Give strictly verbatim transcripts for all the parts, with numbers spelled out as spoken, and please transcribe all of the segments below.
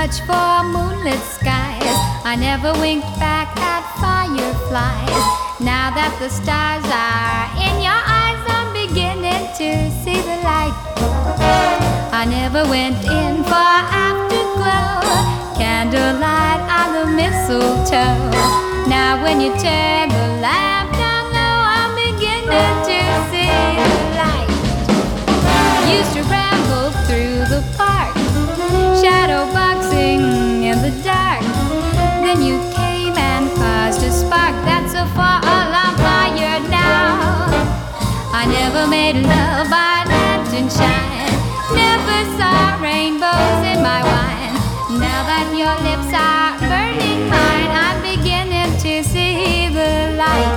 much for moonlit skies. I never winked back at fireflies. Now that the stars are in your eyes, I'm beginning to see the light. I never went in for afterglow, candlelight on the mistletoe. Now when you turn the lamp down low, I'm beginning to see the light. Used to ramble through the park, shadow boxing in the dark. Then you came and caused a spark that's so far on fire now. I never made love by lantern shine, never saw rainbows in my wine. Now that your lips are burning mine, I'm beginning to see the light.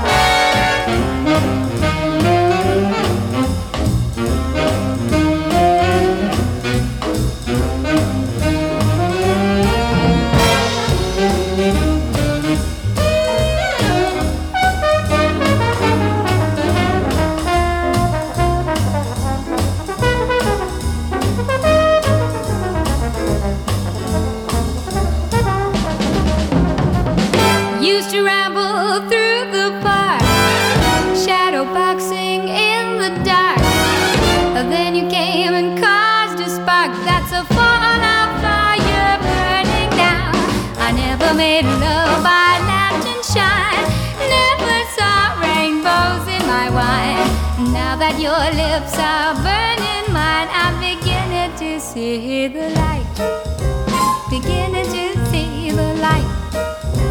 Used to ramble through the park, shadow boxing in the dark. Then you came and caused a spark that's a fall of fire burning down. I never made love by lantern shine, never saw rainbows in my wine. Now that your lips are burning mine, I'm beginning to see the light, beginning to see the light.